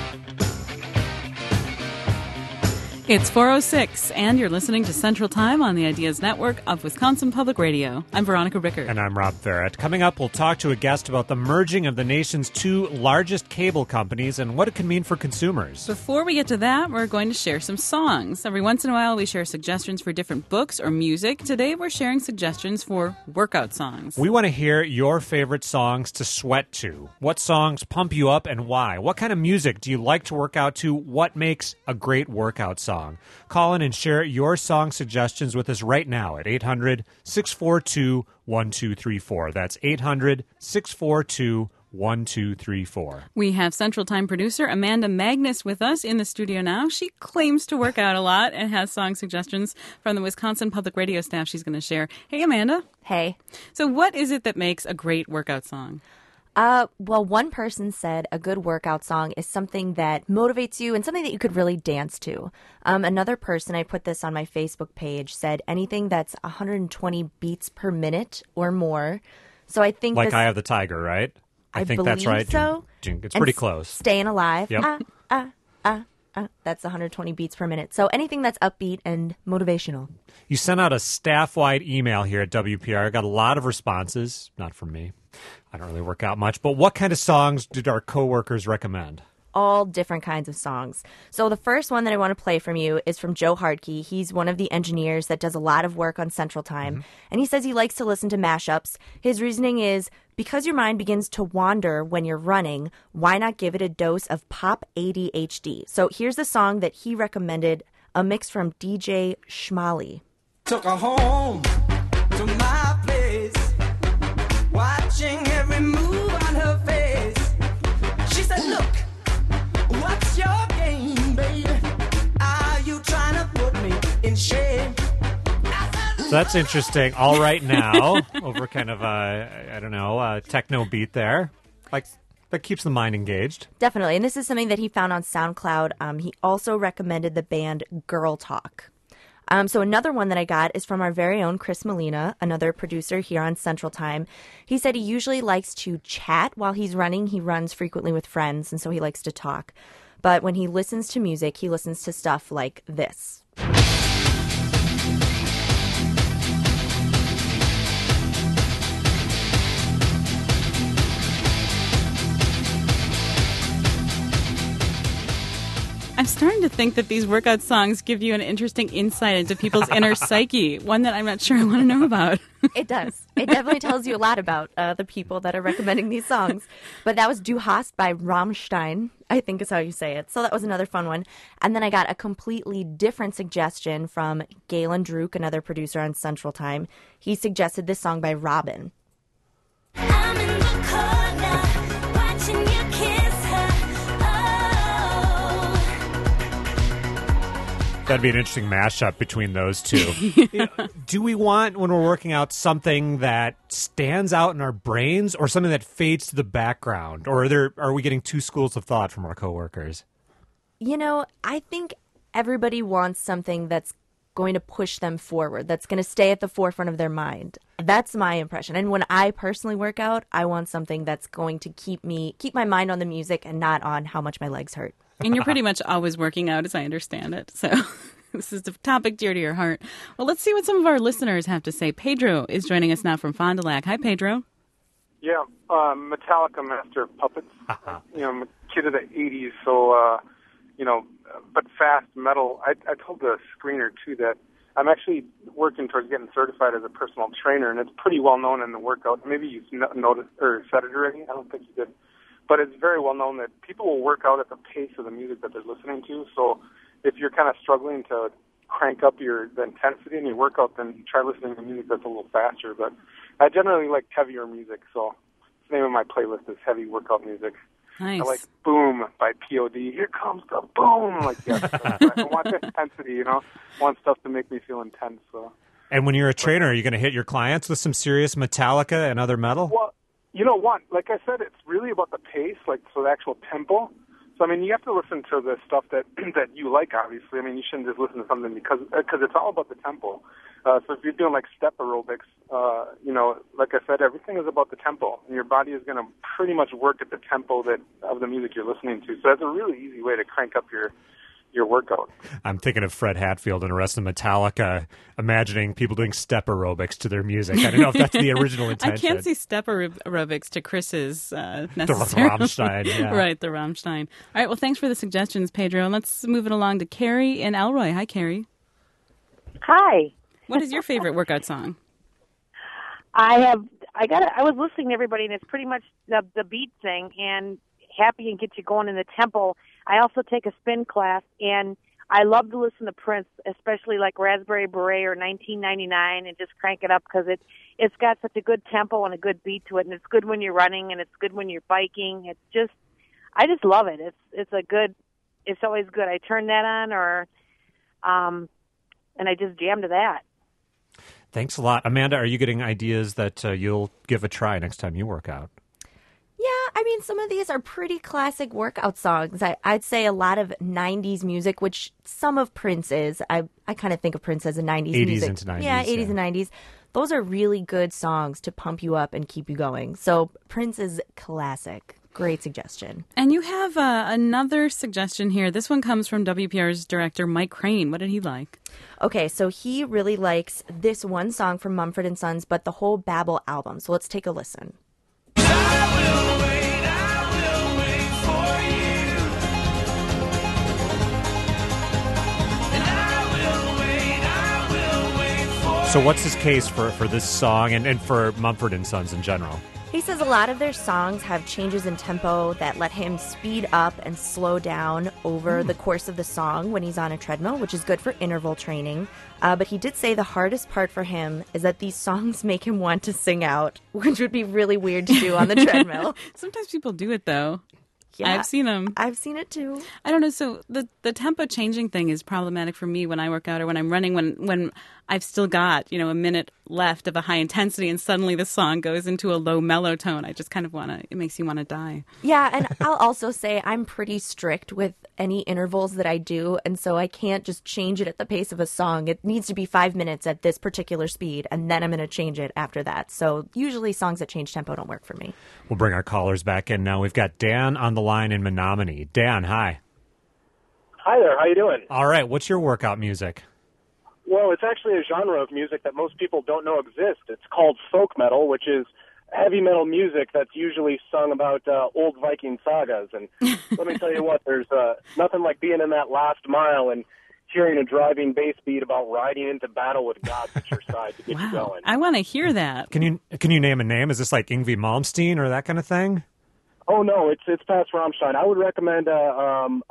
It's 4:06, and you're listening to Central Time on the Ideas Network of Wisconsin Public Radio. I'm Veronica Rickert. And I'm Rob Ferret. Coming up, we'll talk to a guest about the merging of the nation's two largest cable companies and what it can mean for consumers. Before we get to that, we're going to share some songs. Every once in a while, we share suggestions for different books or music. Today, we're sharing suggestions for workout songs. We want to hear your favorite songs to sweat to. What songs pump you up and why? What kind of music do you like to work out to? What makes a great workout song? Call in and share your song suggestions with us right now at 800-642-1234. That's 800-642-1234. We have Central Time producer Amanda Magnus with us in the studio now. She claims to work out a lot and has song suggestions from the Wisconsin Public Radio staff she's going to share. Hey, Amanda. Hey. So what is it that makes a great workout song? Well, one person said a good workout song is something that motivates you and something that you could really dance to. Another person, I put this on my Facebook page, said anything that's 120 beats per minute or more. So I think Like Eye of the Tiger, right? I think that's right. So. It's pretty close. Staying Alive. Yep. That's 120 beats per minute. So anything that's upbeat and motivational. You sent out a staff-wide email here at WPR. I got a lot of responses. Not from me. I don't really work out much. But what kind of songs did our coworkers recommend? All different kinds of songs. So the first one that I want to play from you is from Joe Hardkey. He's one of the engineers that does a lot of work on Central Time. And he says he likes to listen to mashups. His reasoning is, because your mind begins to wander when you're running, why not give it a dose of pop ADHD? So here's the song that he recommended, a mix from DJ Schmally. Took her home to my place, watching every move on her face. She said, look, what's your game, baby? Are you trying to put me in shame? So that's interesting. All Right Now, over kind of a techno beat there. Like, that keeps the mind engaged. Definitely. And this is something that he found on SoundCloud. He also recommended the band Girl Talk. So another one that I got is from our very own Chris Molina, another producer here on Central Time. He said he usually likes to chat while he's running. He runs frequently with friends, and so he likes to talk. But when he listens to music, he listens to stuff like this. I'm starting to think that these workout songs give you an interesting insight into people's inner psyche, one that I'm not sure I want to know about. It does. It definitely tells you a lot about the people that are recommending these songs. But that was Du Hast by Rammstein, I think is how you say it. So that was another fun one. And then I got a completely different suggestion from Galen Druk, another producer on Central Time. He suggested this song by Robin. I'm in the corner, watching you kiss her. That'd be an interesting mashup between those two. Do we want, when we're working out, something that stands out in our brains or something that fades to the background? Or are we getting two schools of thought from our coworkers? You know, I think everybody wants something that's going to push them forward, that's going to stay at the forefront of their mind. That's my impression. And when I personally work out, I want something that's going to keep my mind on the music and not on how much my legs hurt. And you're pretty much always working out, as I understand it. So this is a topic dear to your heart. Well, let's see what some of our listeners have to say. Pedro is joining us now from Fond du Lac. Hi, Pedro. Yeah, Metallica, Master of Puppets. I'm a kid of the 80s, so, but fast metal. I told the screener, too, that I'm actually working towards getting certified as a personal trainer, and it's pretty well known in the workout. Maybe you've noticed or said it already. I don't think you did. But it's very well known that people will work out at the pace of the music that they're listening to. So if you're kind of struggling to crank up the intensity in your workout, then try listening to music that's a little faster. But I generally like heavier music, so the name of my playlist is Heavy Workout Music. Nice. I like Boom by P.O.D. Here comes the boom. Like, yes, I want the intensity, I want stuff to make me feel intense. So. And when you're a trainer, are you going to hit your clients with some serious Metallica and other metal? Well, you know what? Like I said, it's really about the pace, so the actual tempo. So, you have to listen to the stuff that you like, obviously. You shouldn't just listen to something because it's all about the tempo. So if you're doing like step aerobics, like I said, everything is about the tempo, and your body is going to pretty much work at the tempo of the music you're listening to. So that's a really easy way to crank up your workout. I'm thinking of Fred Hatfield and the rest of Metallica, imagining people doing step aerobics to their music. I don't know if that's the original I intention. can't see step aerobics to Chris's The necessarily. Rammstein, yeah. Right, the Rammstein. All right, well, thanks for the suggestions, Pedro. And let's move it along to Carrie in Elroy. Hi, Carrie. Hi. What is your favorite workout song? I was listening to everybody, and it's pretty much the beat thing and happy and get you going in the tempo. I also take a spin class, and I love to listen to Prince, especially like Raspberry Beret or 1999, and just crank it up because it's got such a good tempo and a good beat to it, and it's good when you're running, and it's good when you're biking. I just love it. It's always good. I turn that on, and I just jam to that. Thanks a lot. Amanda, are you getting ideas that you'll give a try next time you work out? Yeah, I mean, some of these are pretty classic workout songs. I'd say a lot of 90s music, which some of Prince is. I kind of think of Prince as a 90s 80s music. into 90s. Yeah, 80s and 90s. Those are really good songs to pump you up and keep you going. So Prince is classic. Great suggestion. And you have another suggestion here. This one comes from WPR's director, Mike Crane. What did he like? Okay, so he really likes this one song from Mumford & Sons, but the whole Babel album. So let's take a listen. So what's his case for this song and for Mumford & Sons in general? He says a lot of their songs have changes in tempo that let him speed up and slow down over the course of the song when he's on a treadmill, which is good for interval training. But he did say the hardest part for him is that these songs make him want to sing out, which would be really weird to do on the treadmill. Sometimes people do it, though. Yeah, I've seen them. I've seen it too. I don't know. So the tempo changing thing is problematic for me when I work out or when I'm running, when I've still got, a minute left of a high intensity and suddenly the song goes into a low mellow tone. I just kind of it makes you want to die. Yeah, and I'll also say I'm pretty strict with any intervals that I do, and so I can't just change it at the pace of a song. It needs to be 5 minutes at this particular speed, and then I'm going to change it after that. So usually songs that change tempo don't work for me. We'll bring our callers back in now. We've got Dan on the line in Menominee. Dan, hi. Hi there. How you doing? All right. What's your workout music? Well, it's actually a genre of music that most people don't know exists. It's called folk metal, which is heavy metal music that's usually sung about old Viking sagas. And let me tell you what, there's nothing like being in that last mile and hearing a driving bass beat about riding into battle with gods at your side to get you going. I want to hear that. Can you name a name? Is this like Yngwie Malmsteen or that kind of thing? Oh, no, it's past Rammstein. I would recommend Amon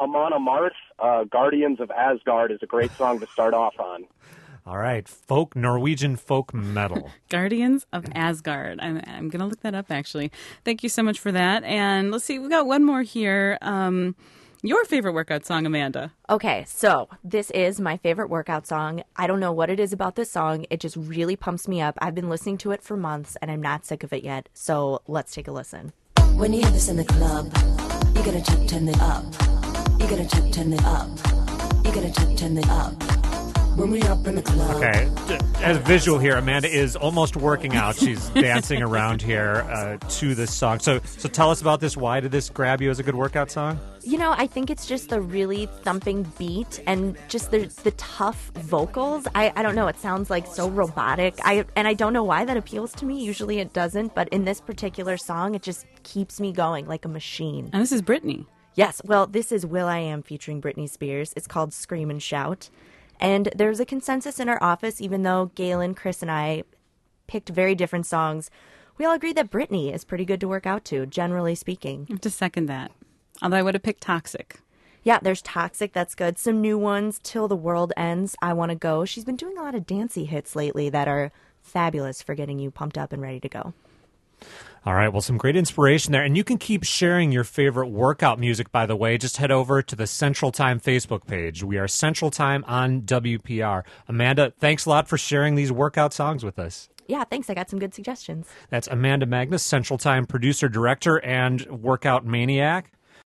Amarth, Guardians of Asgard is a great song to start off on. All right, Norwegian folk metal. Guardians of Asgard. I'm going to look that up, actually. Thank you so much for that. And let's see, we've got one more here. Your favorite workout song, Amanda? Okay, so this is my favorite workout song. I don't know what it is about this song. It just really pumps me up. I've been listening to it for months, and I'm not sick of it yet. So let's take a listen. When you hear this in the club, you gotta turn it up. You gotta turn it up. You gotta turn it up. When we up in the club. Okay, as a visual here, Amanda is almost working out. She's dancing around here to this song. So tell us about this. Why did this grab you as a good workout song? I think it's just the really thumping beat and just the tough vocals. I don't know. It sounds like so robotic. I don't know why that appeals to me. Usually it doesn't. But in this particular song, it just keeps me going like a machine. And this is Britney. Yes. Well, this is will.i.am featuring Britney Spears. It's called Scream and Shout. And there's a consensus in our office, even though Galen, Chris, and I picked very different songs. We all agree that Britney is pretty good to work out to, generally speaking. I have to second that. Although I would have picked Toxic. Yeah, there's Toxic. That's good. Some new ones. Till the World Ends. I Want to Go. She's been doing a lot of dancey hits lately that are fabulous for getting you pumped up and ready to go. All right, well, some great inspiration there. And you can keep sharing your favorite workout music, by the way. Just head over to the Central Time Facebook page. We are Central Time on WPR. Amanda, thanks a lot for sharing these workout songs with us. Yeah, thanks. I got some good suggestions. That's Amanda Magnus, Central Time producer, director, and workout maniac.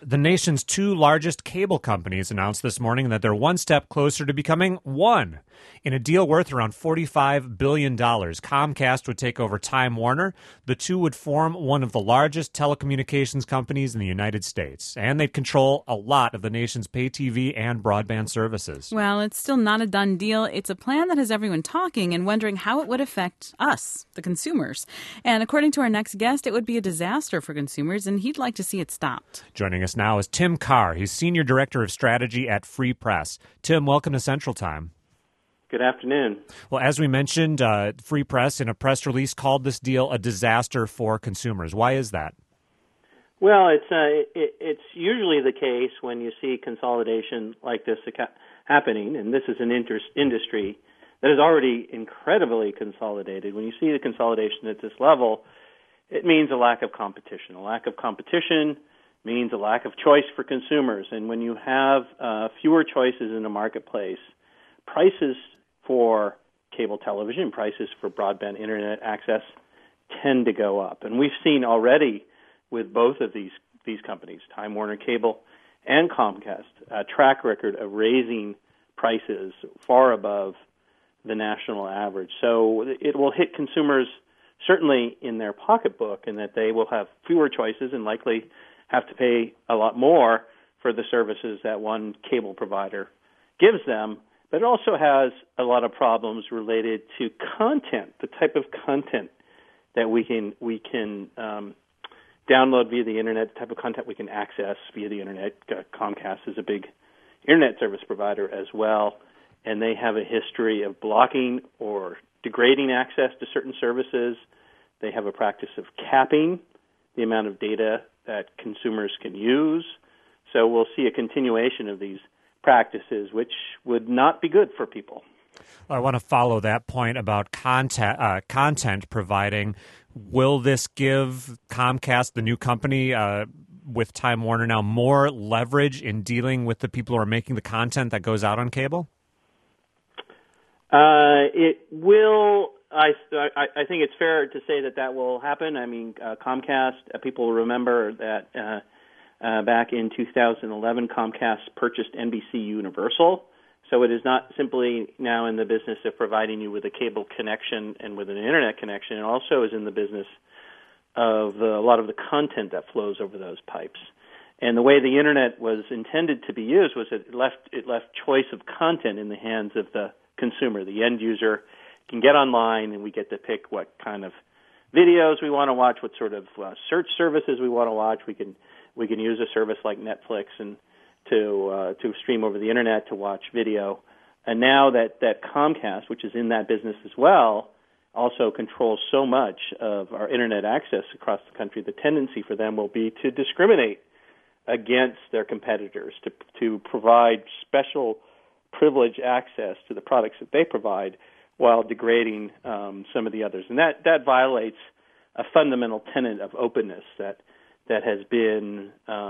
The nation's two largest cable companies announced this morning that they're one step closer to becoming one. In a deal worth around $45 billion, Comcast would take over Time Warner. The two would form one of the largest telecommunications companies in the United States, and they'd control a lot of the nation's pay TV and broadband services. Well, it's still not a done deal. It's a plan that has everyone talking and wondering how it would affect us, the consumers. And according to our next guest, it would be a disaster for consumers, and he'd like to see it stopped. Joining us now is Tim Carr. He's Senior Director of Strategy at Free Press. Tim, welcome to Central Time. Good afternoon. Well, as we mentioned, Free Press in a press release called this deal a disaster for consumers. Why is that? Well, it's usually the case when you see consolidation like this happening, and this is an industry that is already incredibly consolidated. When you see the consolidation at this level, it means a lack of competition. A lack of competition means a lack of choice for consumers. And when you have fewer choices in the marketplace, prices for cable television, prices for broadband internet access tend to go up. And we've seen already with both of these companies, Time Warner Cable and Comcast, a track record of raising prices far above the national average. So it will hit consumers certainly in their pocketbook, in that they will have fewer choices and likely have to pay a lot more for the services that one cable provider gives them. But it also has a lot of problems related to content, the type of content that we can download via the internet, the type of content we can access via the internet. Comcast is a big internet service provider as well, and they have a history of blocking or degrading access to certain services. They have a practice of capping the amount of data that consumers can use. So we'll see a continuation of these practices, which would not be good for people. I want to follow that point about content providing. Will this give Comcast, the new company with Time Warner now, more leverage in dealing with the people who are making the content that goes out on cable? It will. I think it's fair to say that will happen. I mean, Comcast, people remember that back in 2011, Comcast purchased NBC Universal. So it is not simply now in the business of providing you with a cable connection and with an internet connection. It also is in the business of a lot of the content that flows over those pipes. And the way the internet was intended to be used was it left choice of content in the hands of the consumer. The end user can get online, and we get to pick what kind of videos we want to watch, what sort of search services we want to watch. We can use a service like Netflix and to stream over the internet to watch video. And now that Comcast, which is in that business as well, also controls so much of our internet access across the country, the tendency for them will be to discriminate against their competitors, to provide special privileged access to the products that they provide while degrading some of the others. And that violates a fundamental tenet of openness that has been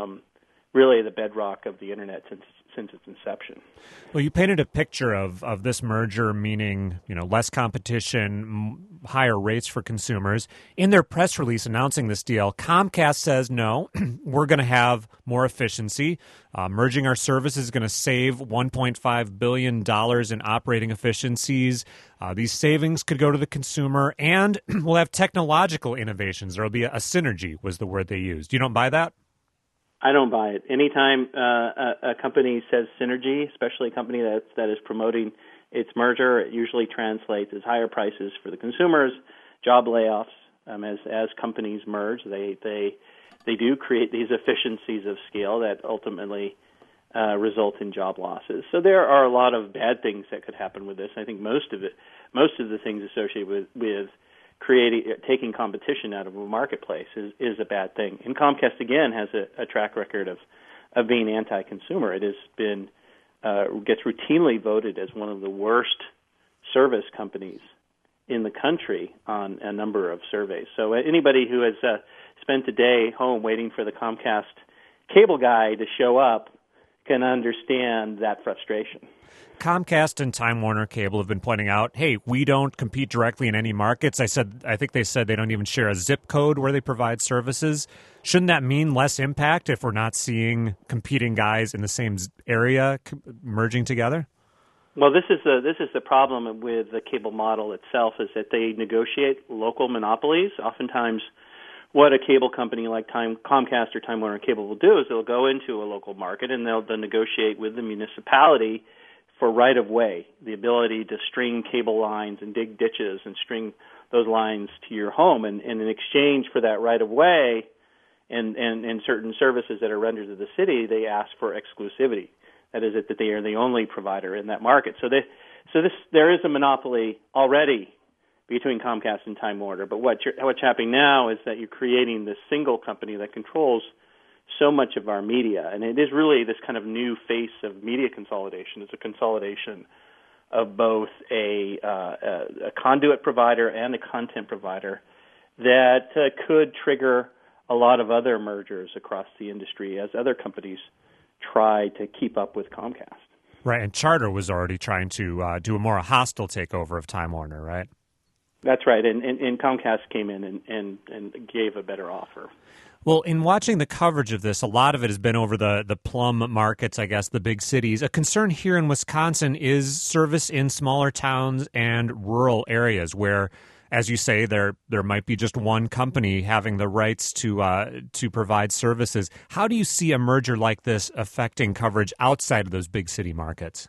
really the bedrock of the internet since its inception. Well, you painted a picture of this merger meaning, less competition, higher rates for consumers. In their press release announcing this deal, Comcast says, no, we're going to have more efficiency. Merging our services is going to save $1.5 billion in operating efficiencies. These savings could go to the consumer, and we'll have technological innovations. There will be a synergy, was the word they used. You don't buy that? I don't buy it. Anytime a company says synergy, especially a company that is promoting its merger, it usually translates as higher prices for the consumers, job layoffs. As companies merge, they do create these efficiencies of scale that ultimately result in job losses. So there are a lot of bad things that could happen with this. I think most of the things associated with taking competition out of a marketplace is a bad thing. And Comcast, again, has a track record of being anti-consumer. It has been gets routinely voted as one of the worst service companies in the country on a number of surveys. So anybody who has spent a day home waiting for the Comcast cable guy to show up can understand that frustration. Comcast and Time Warner Cable have been pointing out, hey, we don't compete directly in any markets. I think they said they don't even share a zip code where they provide services. Shouldn't that mean less impact if we're not seeing competing guys in the same area merging together? Well, this is the problem with the cable model itself, is that they negotiate local monopolies. Oftentimes, what a cable company like Comcast or Time Warner Cable will do is they'll go into a local market and they'll negotiate with the municipality for right-of-way, the ability to string cable lines and dig ditches and string those lines to your home. And in exchange for that right-of-way and certain services that are rendered to the city, they ask for exclusivity. That is, that they are the only provider in that market. So there is a monopoly already between Comcast and Time Warner. But what's happening now is that you're creating this single company that controls so much of our media, and it is really this kind of new face of media consolidation. It's a consolidation of both a conduit provider and a content provider that could trigger a lot of other mergers across the industry as other companies try to keep up with Comcast. Right, and Charter was already trying to do a more hostile takeover of Time Warner, right? That's right, and Comcast came in and gave a better offer. Well, in watching the coverage of this, a lot of it has been over the plum markets, I guess, the big cities. A concern here in Wisconsin is service in smaller towns and rural areas where, as you say, there might be just one company having the rights to provide services. How do you see a merger like this affecting coverage outside of those big city markets?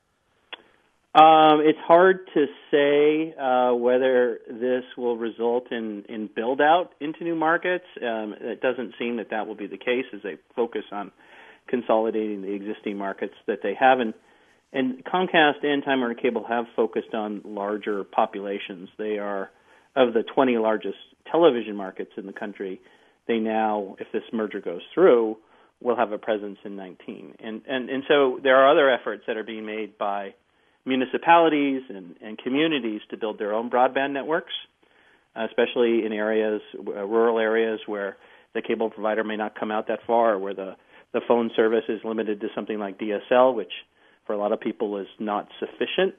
It's hard to say whether this will result in build-out into new markets. It doesn't seem that will be the case as they focus on consolidating the existing markets that they have. And Comcast and Time Warner Cable have focused on larger populations. They are, of the 20 largest television markets in the country, they now, if this merger goes through, will have a presence in 19. And so there are other efforts that are being made by municipalities and communities to build their own broadband networks, especially in areas, rural areas where the cable provider may not come out that far, or where the phone service is limited to something like DSL, which for a lot of people is not sufficient.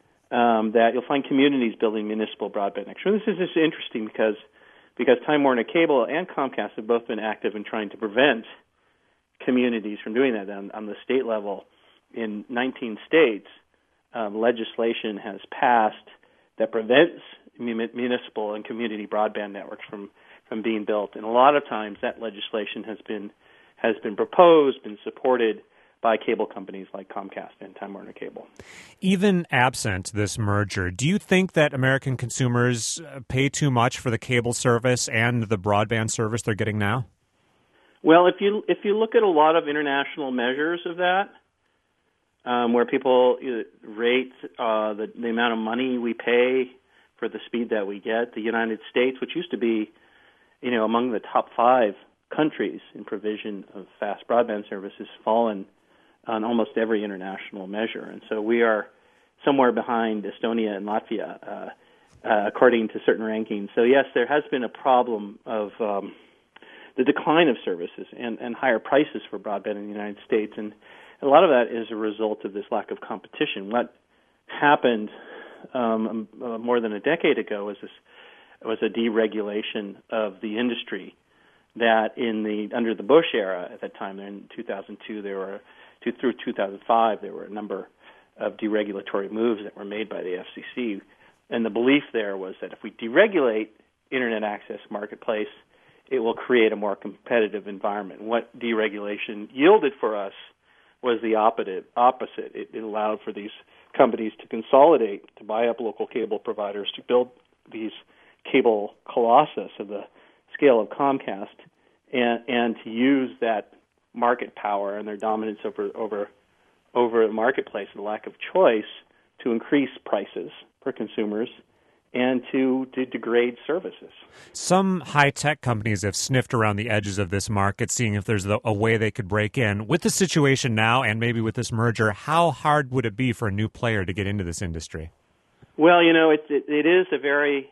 That you'll find communities building municipal broadband networks. This is interesting because Time Warner Cable and Comcast have both been active in trying to prevent communities from doing that. On the state level, in 19 states, legislation has passed that prevents municipal and community broadband networks from being built, and a lot of times that legislation has been proposed and supported by cable companies like Comcast and Time Warner Cable. Even absent this merger, do you think that American consumers pay too much for the cable service and the broadband service they're getting now? Well, if you look at a lot of international measures of that, where people rate the amount of money we pay for the speed that we get, the United States, which used to be, among the top 5 countries in provision of fast broadband service, has fallen on almost every international measure, and so we are somewhere behind Estonia and Latvia, according to certain rankings. So yes, there has been a problem of the decline of services and higher prices for broadband in the United States, and a lot of that is a result of this lack of competition. What happened more than a decade ago was a deregulation of the industry. That under the Bush era at that time, in 2002, through 2005, there were a number of deregulatory moves that were made by the FCC, and the belief there was that if we deregulate internet access marketplace, it will create a more competitive environment. What deregulation yielded for us was the opposite. It allowed for these companies to consolidate, to buy up local cable providers, to build these cable colossus of the scale of Comcast, and to use that market power and their dominance over the marketplace and the lack of choice to increase prices for consumers and to degrade services. Some high-tech companies have sniffed around the edges of this market, seeing if there's a way they could break in. With the situation now, and maybe with this merger, how hard would it be for a new player to get into this industry? Well, it is a very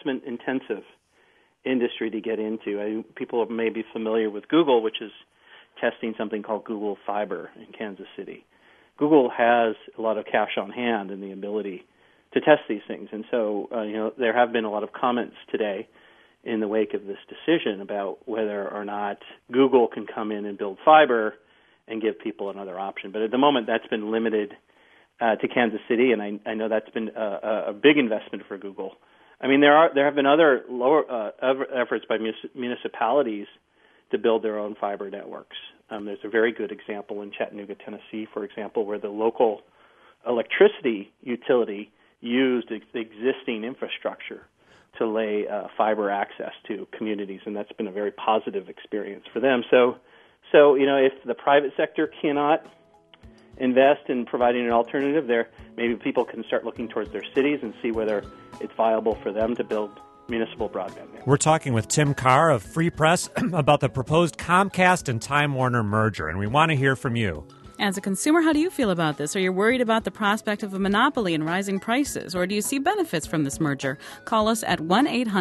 investment-intensive industry to get into. People may be familiar with Google, which is testing something called Google Fiber in Kansas City. Google has a lot of cash on hand and the ability to test these things. And so, there have been a lot of comments today in the wake of this decision about whether or not Google can come in and build fiber and give people another option. But at the moment, that's been limited to Kansas City, and I know that's been a big investment for Google. I mean, there have been other efforts by municipalities to build their own fiber networks. There's a very good example in Chattanooga, Tennessee, for example, where the local electricity utility used existing infrastructure to lay fiber access to communities, and that's been a very positive experience for them. So if the private sector cannot invest in providing an alternative, there maybe people can start looking towards their cities and see whether it's viable for them to build municipal broadband networks. We're talking with Tim Carr of Free Press about the proposed Comcast and Time Warner merger, and we want to hear from you. As a consumer, how do you feel about this? Are you worried about the prospect of a monopoly and rising prices, or do you see benefits from this merger? Call us at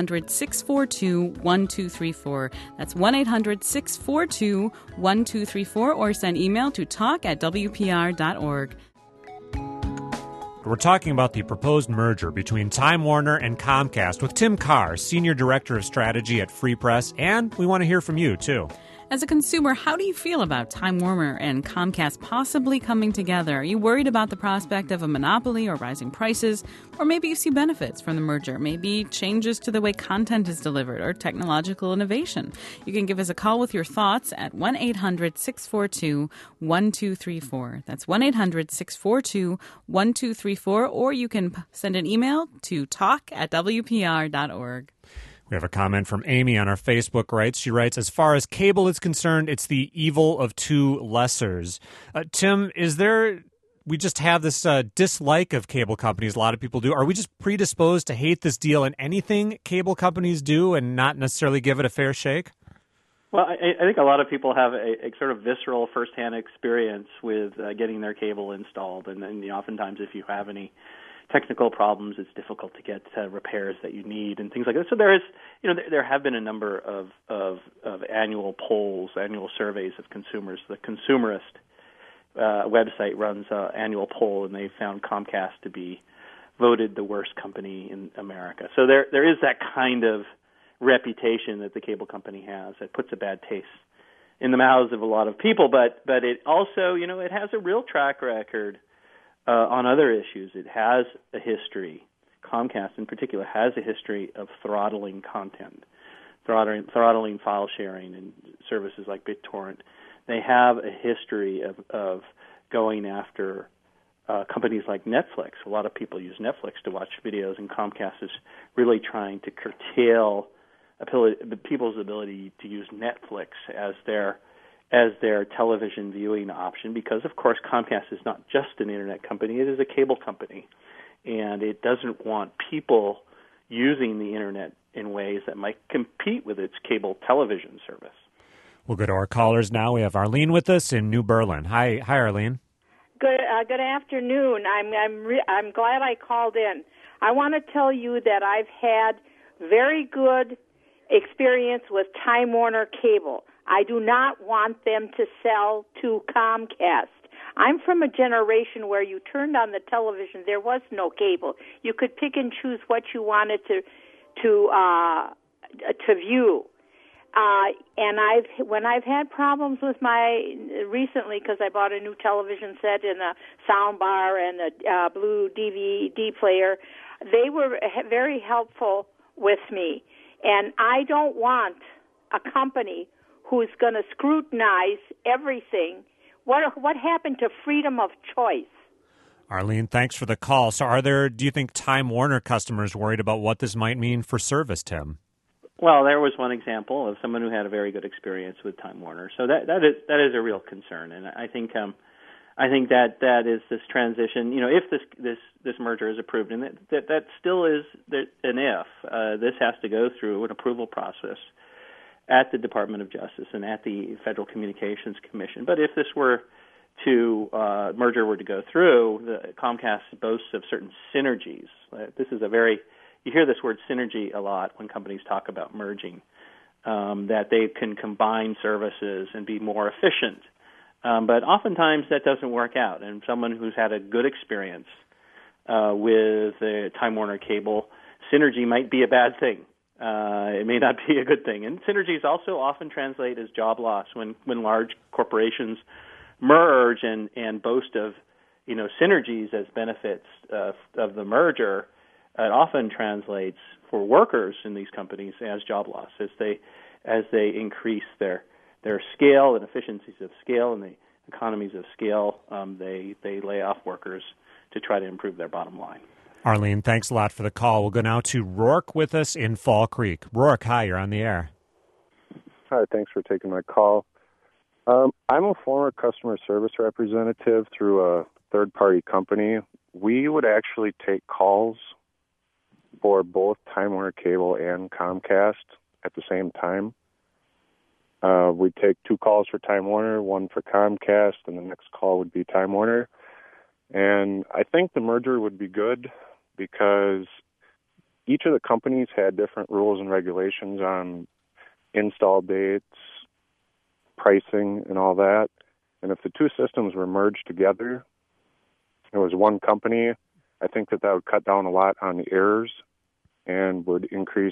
1-800-642-1234. That's 1-800-642-1234, or send email to talk@wpr.org. We're talking about the proposed merger between Time Warner and Comcast with Tim Carr, Senior Director of Strategy at Free Press, and we want to hear from you, too. As a consumer, how do you feel about Time Warner and Comcast possibly coming together? Are you worried about the prospect of a monopoly or rising prices? Or maybe you see benefits from the merger, maybe changes to the way content is delivered or technological innovation. You can give us a call with your thoughts at 1-800-642-1234. That's 1-800-642-1234, or you can send an email to talk@wpr.org. We have a comment from Amy on our Facebook. She writes, as far as cable is concerned, it's the evil of two lessers. Tim, we just have this dislike of cable companies, a lot of people do. Are we just predisposed to hate this deal and anything cable companies do and not necessarily give it a fair shake? Well, I think a lot of people have a sort of visceral firsthand experience with getting their cable installed. And oftentimes if you have any technical problems, it's difficult to get repairs that you need and things like that. So there have been a number of annual polls, annual surveys of consumers. The Consumerist website runs an annual poll, and they found Comcast to be voted the worst company in America. So there is that kind of reputation that the cable company has that puts a bad taste in the mouths of a lot of people. But it also, it has a real track record on other issues. It has a history. Comcast, in particular, has a history of throttling content, throttling file sharing and services like BitTorrent. They have a history of going after companies like Netflix. A lot of people use Netflix to watch videos, and Comcast is really trying to curtail people's ability to use Netflix as their television viewing option, because, of course, Comcast is not just an internet company, it is a cable company, and it doesn't want people using the internet in ways that might compete with its cable television service. We'll go to our callers now. We have Arlene with us in New Berlin. Hi, Arlene. Good afternoon. I'm glad I called in. I want to tell you that I've had very good experience with Time Warner Cable. I do not want them to sell to Comcast. I'm from a generation where you turned on the television, there was no cable. You could pick and choose what you wanted to view. And when I've had problems with recently, because I bought a new television set and a sound bar and a blue DVD player, they were very helpful with me. And I don't want a company who's going to scrutinize everything. What happened to freedom of choice? Arlene, thanks for the call. So do you think Time Warner customers worried about what this might mean for service, Tim? Well, there was one example of someone who had a very good experience with Time Warner. So that is a real concern, and I think that is this transition. If this merger is approved, and that still is an if. This has to go through an approval process at the Department of Justice and at the Federal Communications Commission. But if this merger were to go through, the Comcast boasts of certain synergies. You hear this word synergy a lot when companies talk about merging. that they can combine services and be more efficient. But oftentimes that doesn't work out. And someone who's had a good experience with Time Warner Cable, synergy might be a bad thing. It may not be a good thing. And synergies also often translate as job loss when large corporations merge and boast of synergies as benefits of the merger. It often translates for workers in these companies as job loss as they increase their scale and efficiencies of scale and the economies of scale. They lay off workers to try to improve their bottom line. Arlene, thanks a lot for the call. We'll go now to Rourke with us in Fall Creek. Rourke, hi, you're on the air. Hi, thanks for taking my call. I'm a former customer service representative through a third-party company. We would actually take calls for both Time Warner Cable and Comcast at the same time. We'd take 2 calls for Time Warner, 1 for Comcast, and the next call would be Time Warner. And I think the merger would be good because each of the companies had different rules and regulations on install dates, pricing, and all that. And if the 2 systems were merged together, it was one company, I think that would cut down a lot on the errors and would increase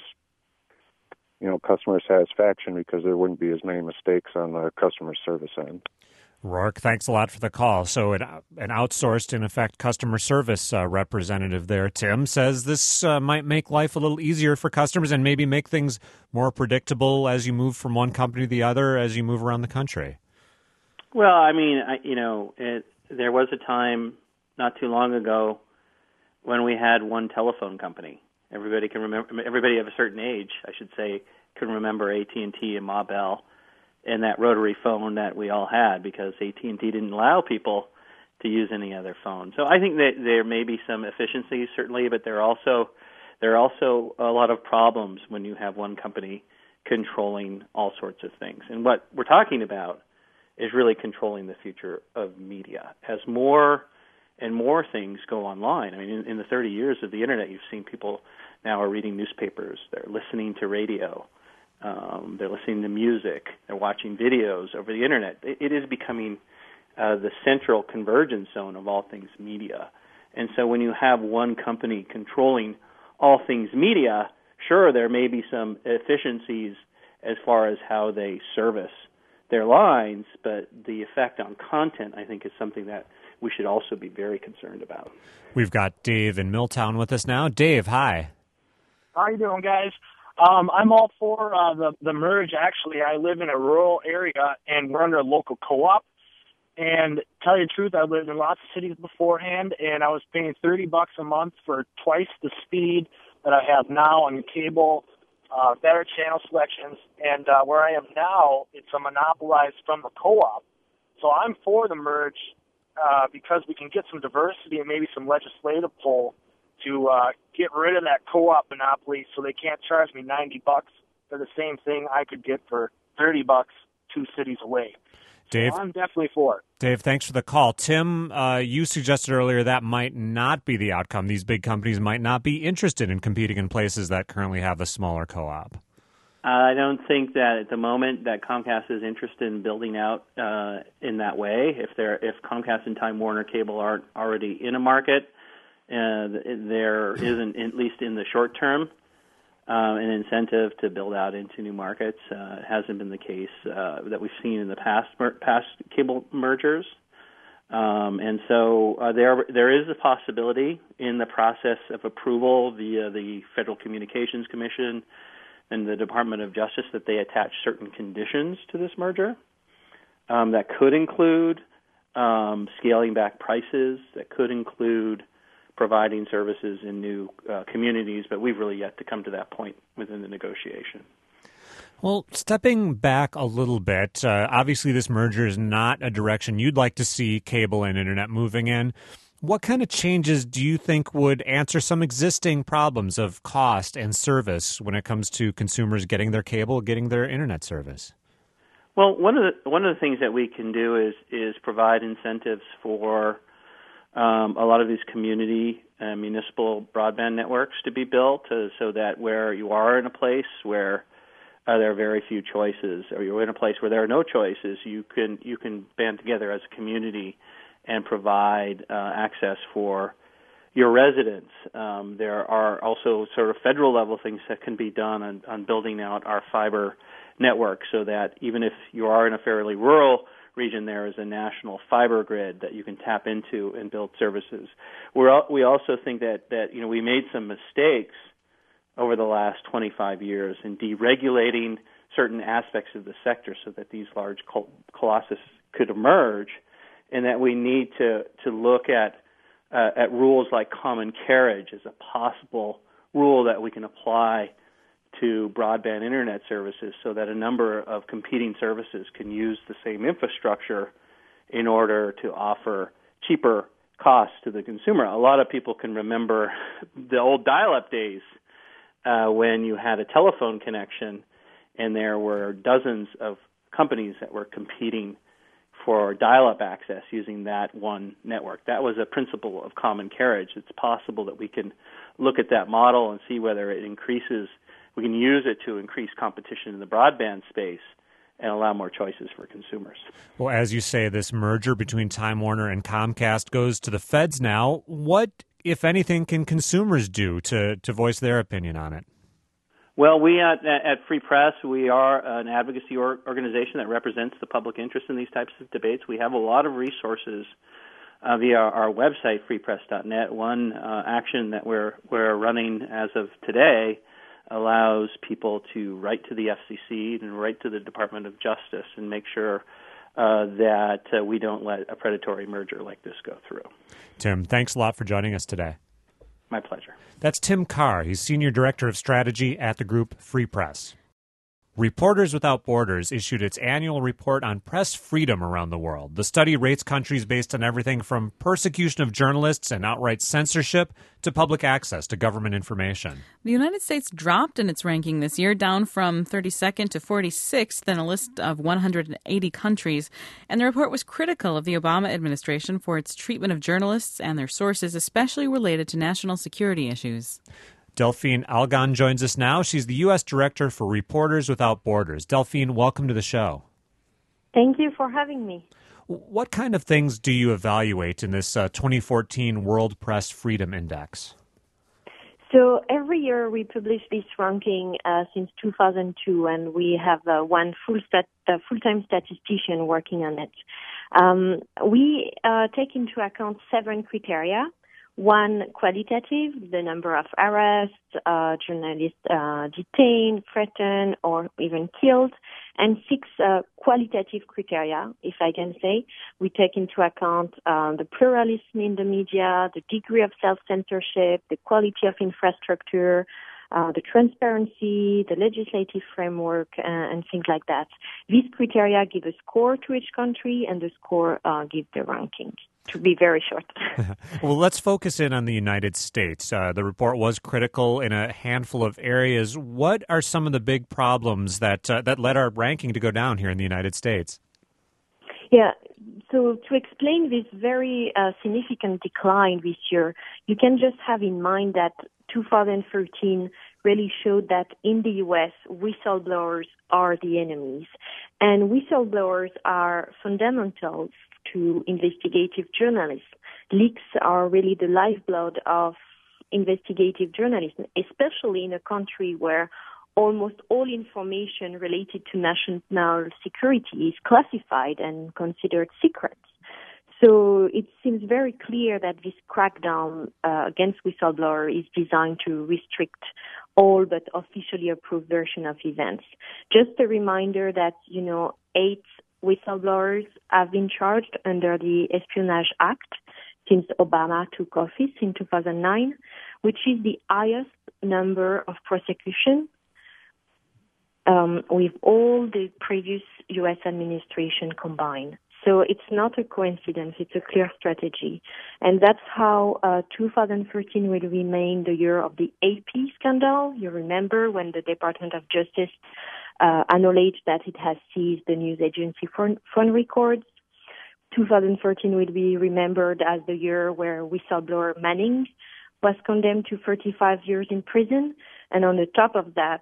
customer satisfaction because there wouldn't be as many mistakes on the customer service end. Rourke, thanks a lot for the call. So an outsourced, in effect, customer service representative there, Tim, says this might make life a little easier for customers and maybe make things more predictable as you move from one company to the other, as you move around the country. Well, I mean, there was a time not too long ago when we had one telephone company. Everybody can remember. Everybody of a certain age, I should say, can remember AT&T and Ma Bell and that rotary phone that we all had because AT&T didn't allow people to use any other phone. So I think that there may be some efficiencies, certainly, but there are also a lot of problems when you have one company controlling all sorts of things. And what we're talking about is really controlling the future of media. As more and more things go online, I mean, in the 30 years of the Internet, you've seen people now are reading newspapers, they're listening to radio, they're listening to music, they're watching videos over the Internet. It is becoming the central convergence zone of all things media. And so when you have one company controlling all things media, sure, there may be some efficiencies as far as how they service their lines, but the effect on content, I think, is something that we should also be very concerned about. We've got Dave in Milltown with us now. Dave, hi. How you doing, guys? I'm all for the merge. Actually, I live in a rural area, and we're under a local co-op. And to tell you the truth, I lived in lots of cities beforehand, and I was paying $30 a month for twice the speed that I have now on cable, better channel selections. And where I am now, it's a monopolized from the co-op. So I'm for the merge because we can get some diversity and maybe some legislative pull to get rid of that co-op monopoly so they can't charge me $90 for the same thing I could get for $30 2 cities away. Dave, so I'm definitely for it. Dave, thanks for the call. Tim, you suggested earlier that might not be the outcome. These big companies might not be interested in competing in places that currently have a smaller co-op. I don't think that at the moment that Comcast is interested in building out in that way. If Comcast and Time Warner Cable aren't already in a market, there isn't, at least in the short term, an incentive to build out into new markets. It hasn't been the case that we've seen in the past cable mergers. And so there is a possibility in the process of approval via the Federal Communications Commission and the Department of Justice that they attach certain conditions to this merger that could include scaling back prices, that could include providing services in new communities, but we've really yet to come to that point within the negotiation. Well, stepping back a little bit, obviously this merger is not a direction you'd like to see cable and Internet moving in. What kind of changes do you think would answer some existing problems of cost and service when it comes to consumers getting their cable, getting their Internet service? Well, one of the things that we can do is provide incentives for a lot of these community municipal broadband networks to be built so that where you are in a place where there are very few choices, or you're in a place where there are no choices, you can band together as a community and provide access for your residents. There are also sort of federal level things that can be done on building out our fiber network, so that even if you are in a fairly rural region, there is a national fiber grid that you can tap into and build services. We also think that we made some mistakes over the last 25 years in deregulating certain aspects of the sector so that these large colossus could emerge, and that we need to look at rules like common carriage as a possible rule that we can apply to broadband internet services, so that a number of competing services can use the same infrastructure in order to offer cheaper costs to the consumer. A lot of people can remember the old dial-up days when you had a telephone connection and there were dozens of companies that were competing for dial-up access using that one network. That was a principle of common carriage. It's possible that we can look at that model and see whether it increases. We can use it to increase competition in the broadband space and allow more choices for consumers. Well, as you say, this merger between Time Warner and Comcast goes to the feds now. What, if anything, can consumers do to voice their opinion on it? Well, we at Free Press, we are an advocacy organization that represents the public interest in these types of debates. We have a lot of resources via our website, freepress.net. One action that we're running as of today allows people to write to the FCC and write to the Department of Justice and make sure that we don't let a predatory merger like this go through. Tim, thanks a lot for joining us today. My pleasure. That's Tim Carr. He's Senior Director of Strategy at the group Free Press. Reporters Without Borders issued its annual report on press freedom around the world. The study rates countries based on everything from persecution of journalists and outright censorship to public access to government information. The United States dropped in its ranking this year, down from 32nd to 46th in a list of 180 countries. And the report was critical of the Obama administration for its treatment of journalists and their sources, especially related to national security issues. Delphine Algon joins us now. She's the U.S. Director for Reporters Without Borders. Delphine, welcome to the show. Thank you for having me. What kind of things do you evaluate in this 2014 World Press Freedom Index? So every year we publish this ranking since 2002, and we have one full-time statistician working on it. We take into account 7 criteria. 1, qualitative, the number of arrests, journalists detained, threatened, or even killed, and 6 qualitative criteria, if I can say. We take into account the pluralism in the media, the degree of self-censorship, the quality of infrastructure, the transparency, the legislative framework, and things like that. These criteria give a score to each country, and the score gives the ranking. To be very short. Well, let's focus in on the United States. The report was critical in a handful of areas. What are some of the big problems that led our ranking to go down here in the United States? Yeah, so to explain this very significant decline this year, you can just have in mind that 2013 really showed that in the U.S., whistleblowers are the enemies. And whistleblowers are fundamental to investigative journalism. Leaks are really the lifeblood of investigative journalism, especially in a country where almost all information related to national security is classified and considered secret. So it seems very clear that this crackdown against whistleblowers is designed to restrict all but officially approved version of events. Just a reminder that, 8 whistleblowers have been charged under the Espionage Act since Obama took office in 2009, which is the highest number of prosecutions with all the previous U.S. administration combined. So it's not a coincidence, it's a clear strategy. And that's how 2013 will remain the year of the AP scandal. You remember when the Department of Justice acknowledged that it has seized the news agency phone records. 2013 will be remembered as the year where whistleblower Manning was condemned to 35 years in prison. And on the top of that,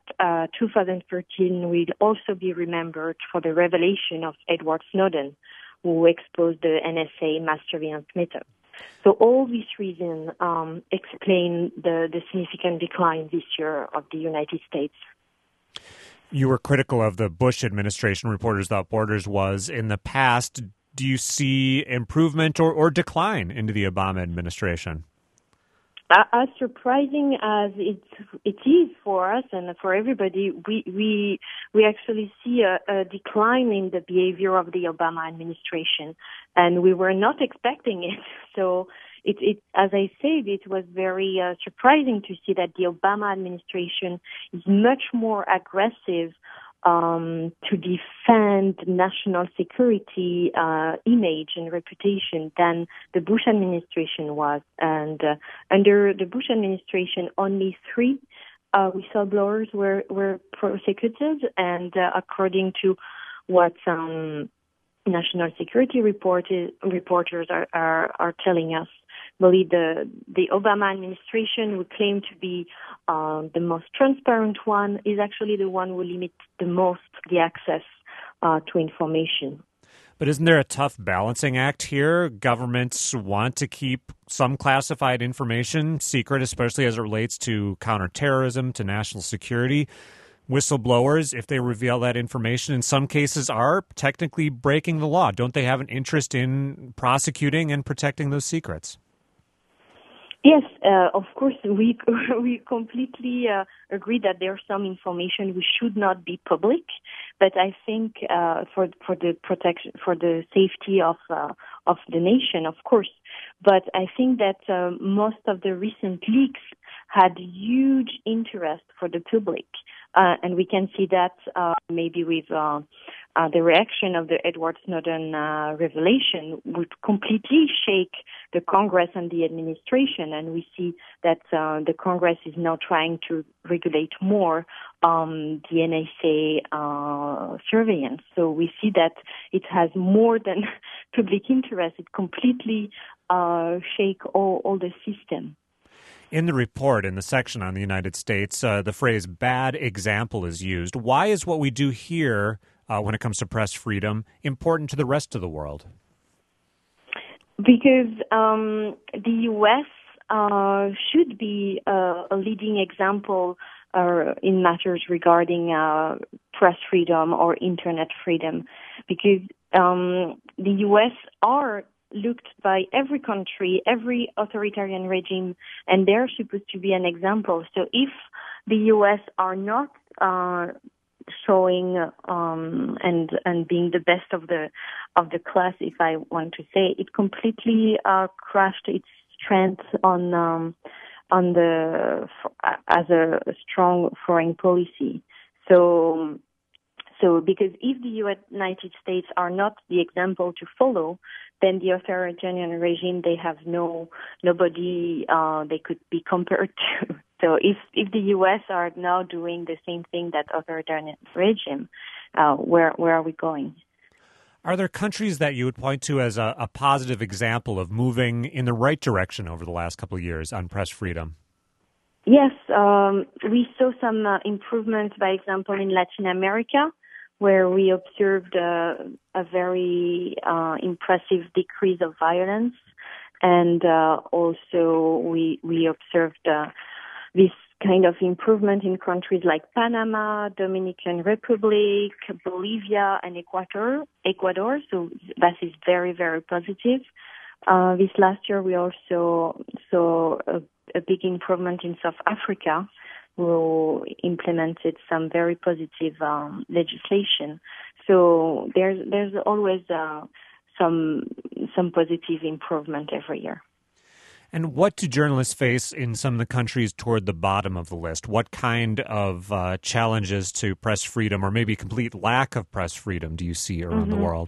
2013 will also be remembered for the revelation of Edward Snowden, who exposed the NSA mass surveillance method. So all these reasons explain the significant decline this year of the United States. You were critical of the Bush administration, Reporters Without Borders was in the past. Do you see improvement or decline into the Obama administration? As surprising as it is for us and for everybody, we actually see a decline in the behavior of the Obama administration, and we were not expecting it. So it as I said, it was very surprising to see that the Obama administration is much more aggressive to defend national security image and reputation than the Bush administration was. And under the Bush administration, only 3 whistleblowers were prosecuted, and according to what national security reporters are telling us, believe the Obama administration, who claim to be the most transparent one, is actually the one who limits the most the access to information. But isn't there a tough balancing act here? Governments want to keep some classified information secret, especially as it relates to counterterrorism, to national security. Whistleblowers, if they reveal that information, in some cases are technically breaking the law. Don't they have an interest in prosecuting and protecting those secrets? Yes, of course, we completely agree that there's some information which should not be public, but I think for the protection, for the safety of the nation, of course. But I think that most of the recent leaks had huge interest for the public, and we can see that maybe with the reaction of the Edward Snowden revelation would completely shake the Congress and the administration, and we see that the Congress is now trying to regulate more the NSA surveillance. So we see that it has more than public interest. It completely shake all the system. In the report, in the section on the United States, the phrase bad example is used. Why is what we do here when it comes to press freedom important to the rest of the world? Because the U.S. should be a leading example in matters regarding press freedom or internet freedom, because the U.S. are looked by every country, every authoritarian regime, and they're supposed to be an example. So if the U.S. are not showing and being the best of the class, if I want to say, it completely crashed its strength on the as a strong foreign policy. So because if the United States are not the example to follow, then the authoritarian regime, they have nobody they could be compared to. So if the U.S. are now doing the same thing that authoritarian regime, where are we going? Are there countries that you would point to as a positive example of moving in the right direction over the last couple of years on press freedom? Yes, we saw some improvements, by example, in Latin America, where we observed a very impressive decrease of violence. And also we observed this kind of improvement in countries like Panama, Dominican Republic, Bolivia, and Ecuador. So that is very, very positive. This last year we also saw a big improvement in South Africa, who implemented some very positive legislation. So there's always some positive improvement every year. And what do journalists face in some of the countries toward the bottom of the list? What kind of challenges to press freedom, or maybe complete lack of press freedom, do you see around the world?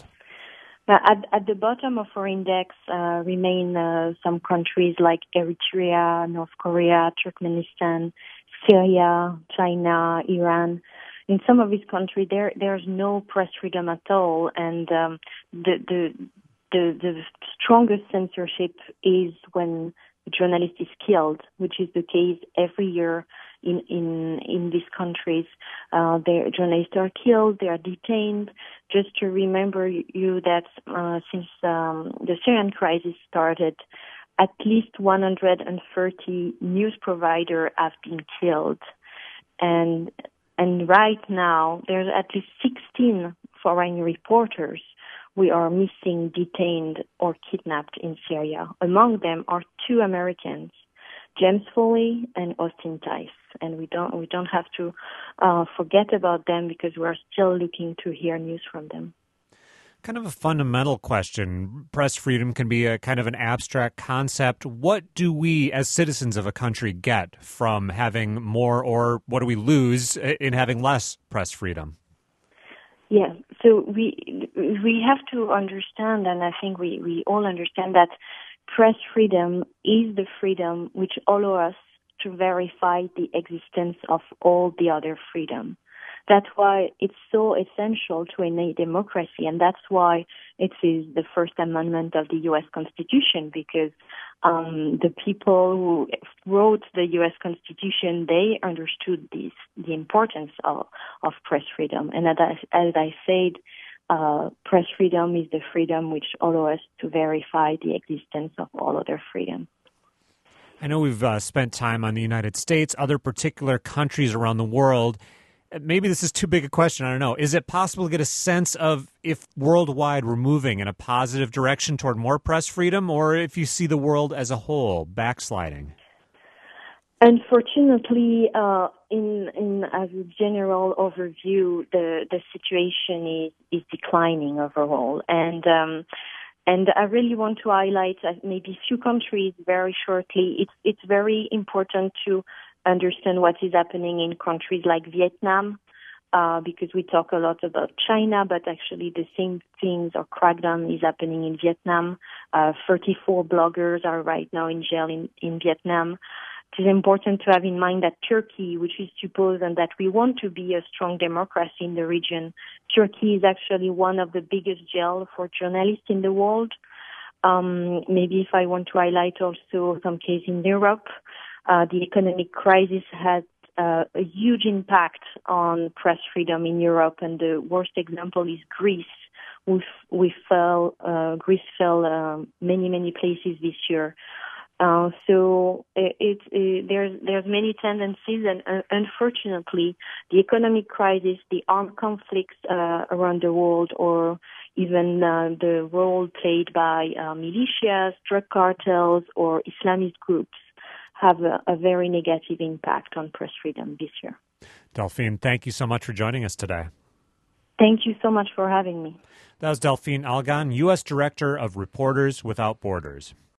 At the bottom of our index remain some countries like Eritrea, North Korea, Turkmenistan, Syria, China, Iran. In some of these countries, there's no press freedom at all, and the strongest censorship is when a journalist is killed, which is the case every year in these countries. Their journalists are killed, they are detained. Just to remember you that since the Syrian crisis started, at least 130 news providers have been killed. And right now, there's at least 16 foreign reporters we are missing, detained, or kidnapped in Syria. Among them are 2 Americans, James Foley and Austin Tice. And we don't have to forget about them because we're still looking to hear news from them. Kind of a fundamental question. Press freedom can be a kind of an abstract concept. What do we as citizens of a country get from having more, or what do we lose in having less press freedom? Yeah, so we have to understand, and I think we all understand that press freedom is the freedom which allows us to verify the existence of all the other freedom. That's why it's so essential to a democracy, and that's why it is the First Amendment of the U.S. Constitution, because the people who wrote the U.S. Constitution, they understood the importance of press freedom. And as I said, press freedom is the freedom which allows us to verify the existence of all other freedom. I know we've spent time on the United States, other particular countries around the world. Maybe this is too big a question, I don't know. Is it possible to get a sense of if worldwide we're moving in a positive direction toward more press freedom, or if you see the world as a whole backsliding? Unfortunately, in as a general overview, the situation is declining overall, and I really want to highlight maybe a few countries very shortly. It's very important to understand what is happening in countries like Vietnam, because we talk a lot about China, but actually the same things or crackdown is happening in Vietnam. 34 bloggers are right now in jail in Vietnam. It is important to have in mind that Turkey, which is supposed and that we want to be a strong democracy in the region, Turkey is actually one of the biggest jails for journalists in the world. Maybe if I want to highlight also some case in Europe, the economic crisis had a huge impact on press freedom in Europe, and the worst example is Greece. Greece fell many places this year. So there's many tendencies, and unfortunately, the economic crisis, the armed conflicts around the world, or even the role played by militias, drug cartels, or Islamist groups, have a very negative impact on press freedom this year. Delphine, thank you so much for joining us today. Thank you so much for having me. That was Delphine Algan, U.S. Director of Reporters Without Borders.